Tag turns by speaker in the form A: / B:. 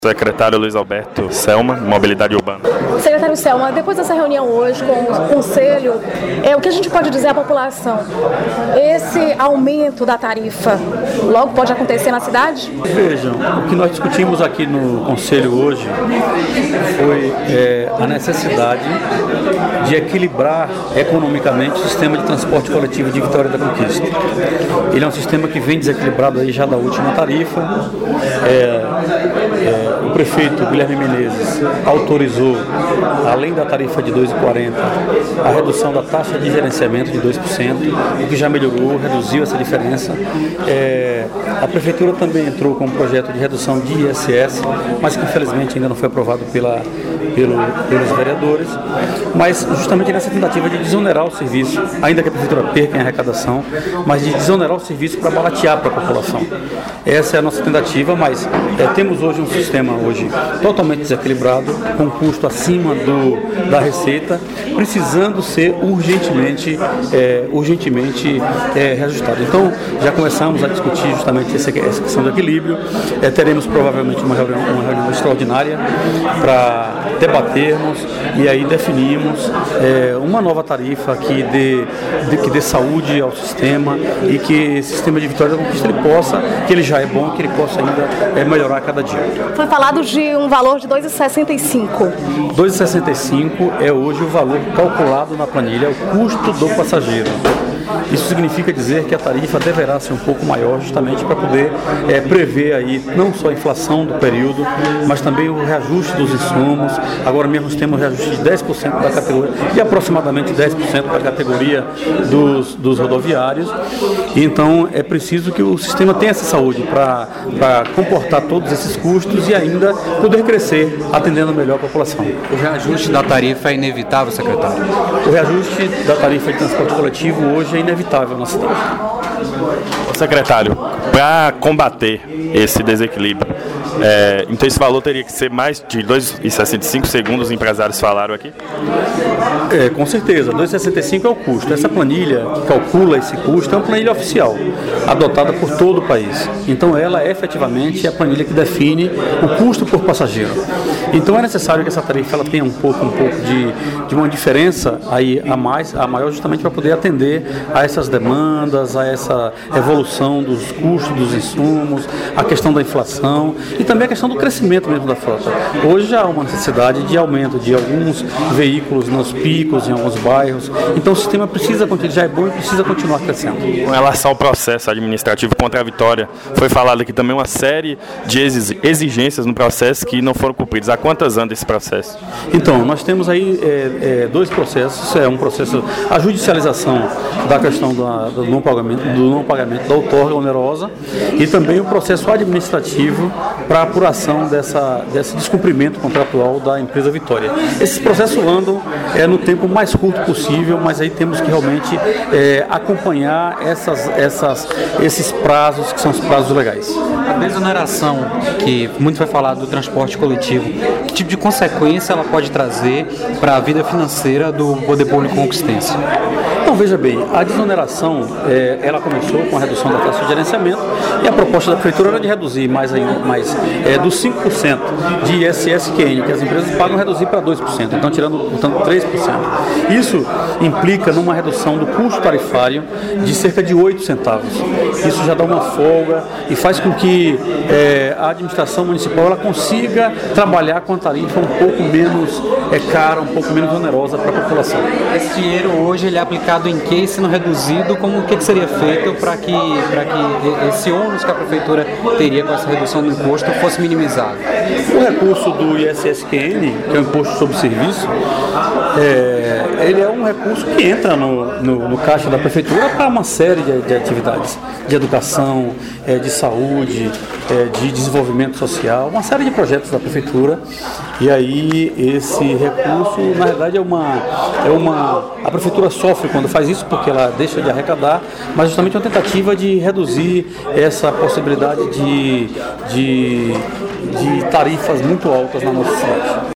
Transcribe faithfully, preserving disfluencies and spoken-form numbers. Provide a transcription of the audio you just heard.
A: Secretário Luiz Alberto Selma, Mobilidade Urbana.
B: Secretário Selma, depois dessa reunião hoje com o Conselho, é, o que a gente pode dizer à população? Esse aumento da tarifa logo pode acontecer na cidade?
C: Vejam, o que nós discutimos aqui no Conselho hoje foi é, a necessidade de equilibrar economicamente o sistema de transporte coletivo de Vitória da Conquista. Ele é um sistema que vem desequilibrado aí já da última tarifa. É, é, o prefeito Guilherme Menezes autorizou, além da tarifa de dois reais e quarenta centavos, a redução da taxa de gerenciamento de dois por cento, o que já melhorou, reduziu essa diferença. É, a prefeitura também entrou com um projeto de redução de I S S, mas que infelizmente ainda não foi aprovado pela, pelo, pelos vereadores, mas justamente nessa tentativa de desonerar o serviço, ainda que a prefeitura perca em arrecadação, mas de desonerar o serviço para baratear para a população. Essa é a nossa tentativa, mas é, temos hoje um sistema hoje totalmente desequilibrado, com custo acima do, da receita, precisando ser urgentemente, é, urgentemente é, reajustado. Então, já começamos a discutir justamente essa, essa questão de equilíbrio. É, teremos provavelmente uma reunião, uma reunião extraordinária para debatermos e aí definirmos é, uma nova tarifa que dê, de, que dê saúde ao sistema e que esse sistema de Vitória da Conquista ele possa, que ele já é bom, que ele possa ainda é, melhorar a cada dia.
B: Foi falado de um valor de dois reais e sessenta e cinco centavos.
C: dois reais e sessenta e cinco centavos é hoje o valor calculado na planilha, é o custo do passageiro. Isso significa dizer que a tarifa deverá ser um pouco maior, justamente para poder é, prever aí não só a inflação do período, mas também o reajuste dos insumos. Agora mesmo temos um reajuste de dez por cento da categoria e aproximadamente dez por cento da categoria dos, dos rodoviários. E então é preciso que o sistema tenha essa saúde para comportar todos esses custos e ainda poder crescer, atendendo melhor a população.
D: O reajuste da tarifa é inevitável, secretário?
C: O reajuste da tarifa de transporte coletivo hoje é inevitável na cidade.
A: Secretário, para combater esse desequilíbrio, é, então esse valor teria que ser mais de dois reais e sessenta e cinco centavos, segundo os empresários falaram aqui?
C: É, com certeza, dois reais e sessenta e cinco centavos é o custo. Essa planilha que calcula esse custo é uma planilha oficial, adotada por todo o país. Então ela efetivamente é a planilha que define o custo por passageiro. Então é necessário que essa tarifa ela tenha um pouco, um pouco de, de uma diferença aí a, mais, a maior, justamente para poder atender a essas demandas, a essa evolução dos custos dos insumos, a questão da inflação e também a questão do crescimento mesmo da frota. Hoje já há uma necessidade de aumento de alguns veículos nos picos, em alguns bairros. Então o sistema precisa continuar, já é bom e precisa continuar crescendo.
A: Com relação ao processo administrativo contra a Vitória, foi falado aqui também uma série de exigências no processo que não foram cumpridas. Há quantas anda esse processo?
C: Então, nós temos aí é, é, dois processos. É um processo, a judicialização da questão da, do, não pagamento, do não pagamento da outorga onerosa e também o processo administrativo para a apuração dessa, desse descumprimento contratual da empresa Vitória. Esses processos andam é, no tempo mais curto possível, mas aí temos que realmente é, acompanhar essas, essas, esses prazos que são os prazos legais.
D: A desoneração, que muito foi falado do transporte coletivo, que tipo de consequência ela pode trazer para a vida financeira do poder público conquistense?
C: Então, veja bem, a desoneração, é, ela começou com a redução da taxa de gerenciamento e a proposta da prefeitura era de reduzir mais ainda, mais, é, dos cinco por cento de I S S Q N, que as empresas pagam, reduzir para dois por cento, então tirando, portanto, três por cento. Isso implica numa redução do custo tarifário de cerca de oito centavos. Isso já dá uma folga e faz com que é, a administração municipal ela consiga trabalhar com a tarifa um pouco menos é, cara, um pouco menos onerosa para a população.
D: Esse dinheiro hoje ele é aplicado em que, sendo reduzido, como o que, que seria feito para que, para que esse ônus que a prefeitura teria com essa redução do imposto fosse minimizado?
C: O recurso do I S S Q N, que é o Imposto sobre Serviço, é, ele é um recurso que entra no, no, no caixa da prefeitura para uma série de, de atividades, de educação, é, de saúde, é, de desenvolvimento social, uma série de projetos da prefeitura. E aí esse recurso, na verdade, é uma, é uma... A prefeitura sofre quando faz isso porque ela deixa de arrecadar, mas justamente é uma tentativa de reduzir essa possibilidade de, de, de tarifas muito altas na nossa cidade.